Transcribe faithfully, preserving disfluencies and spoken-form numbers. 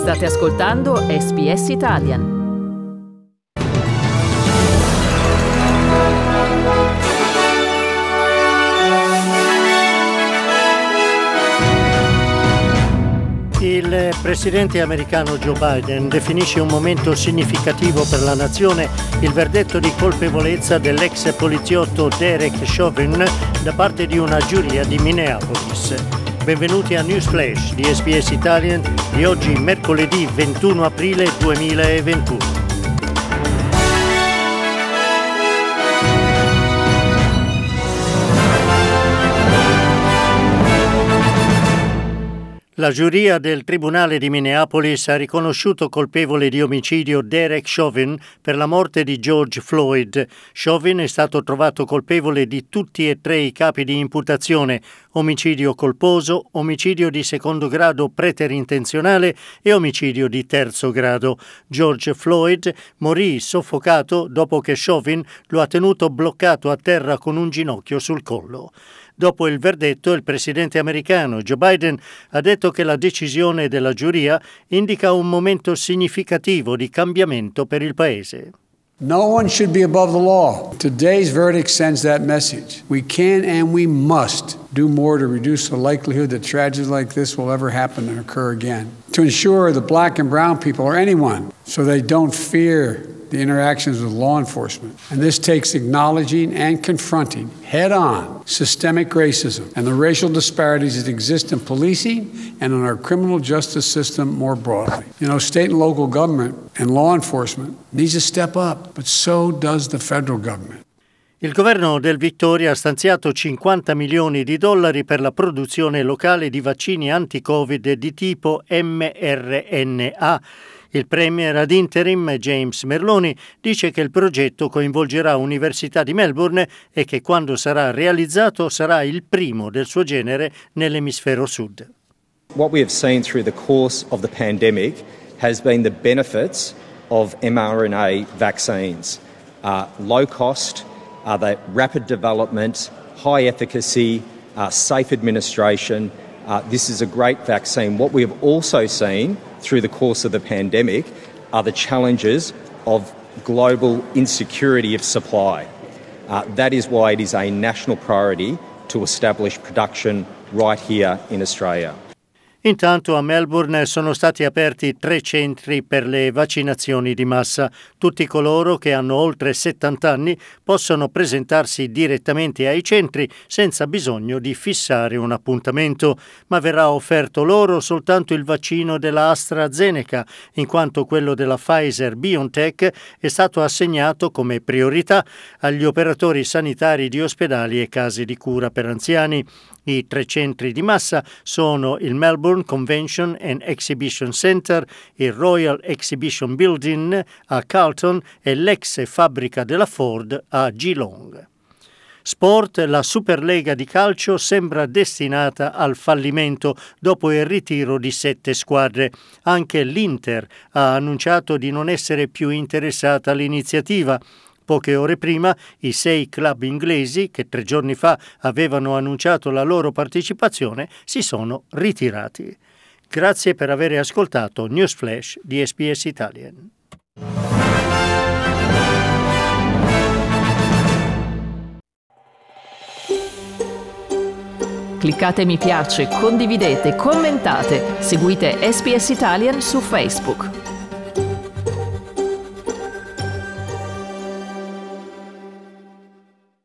State ascoltando S B S Italian. Il presidente americano Joe Biden definisce un momento significativo per la nazione il verdetto di colpevolezza dell'ex poliziotto Derek Chauvin da parte di una giuria di Minneapolis. Benvenuti a News Flash di S B S Italian di oggi, mercoledì ventuno aprile duemilaventuno. La giuria del Tribunale di Minneapolis ha riconosciuto colpevole di omicidio Derek Chauvin per la morte di George Floyd. Chauvin è stato trovato colpevole di tutti e tre i capi di imputazione: omicidio colposo, omicidio di secondo grado preterintenzionale e omicidio di terzo grado. George Floyd morì soffocato dopo che Chauvin lo ha tenuto bloccato a terra con un ginocchio sul collo. Dopo il verdetto, il presidente americano Joe Biden ha detto che la decisione della giuria indica un momento significativo di cambiamento per il paese. No one should be above the law. Today's verdict sends that message. We can and we must do more to reduce the likelihood that tragedies like this will ever happen and occur again. To ensure that black and brown people, or anyone, so they don't fear the interactions with law enforcement. And this takes acknowledging and confronting head-on systemic racism and the racial disparities that exist in policing and in our criminal justice system more broadly. You know, state and local government and law enforcement needs to step up, but so does the federal government. Il governo del Victoria ha stanziato cinquanta milioni di dollari per la produzione locale di vaccini anti-Covid di tipo mRNA. Il premier ad interim James Merloni dice che il progetto coinvolgerà Università di Melbourne e che quando sarà realizzato sarà il primo del suo genere nell'emisfero sud. What we have seen through the course of the pandemic has been the benefits of mRNA vaccines. Uh, low cost, uh, the rapid development, high efficacy, uh, safe administration. Uh, this is a great vaccine. What we have also seen through the course of the pandemic are the challenges of global insecurity of supply. Uh, that is why it is a national priority to establish production right here in Australia. Intanto a Melbourne sono stati aperti tre centri per le vaccinazioni di massa. Tutti coloro che hanno oltre settanta anni possono presentarsi direttamente ai centri senza bisogno di fissare un appuntamento, ma verrà offerto loro soltanto il vaccino della AstraZeneca, in quanto quello della Pfizer-BioNTech è stato assegnato come priorità agli operatori sanitari di ospedali e case di cura per anziani. I tre centri di massa sono il Melbourne Convention and Exhibition Center, il Royal Exhibition Building a Carlton e l'ex fabbrica della Ford a Geelong. Sport, la Superlega di calcio sembra destinata al fallimento dopo il ritiro di sette squadre. Anche l'Inter ha annunciato di non essere più interessata all'iniziativa. Poche ore prima, i sei club inglesi, che tre giorni fa avevano annunciato la loro partecipazione, si sono ritirati. Grazie per aver ascoltato News Flash di S B S Italian. Cliccate mi piace, condividete, commentate, seguite S B S Italian su Facebook.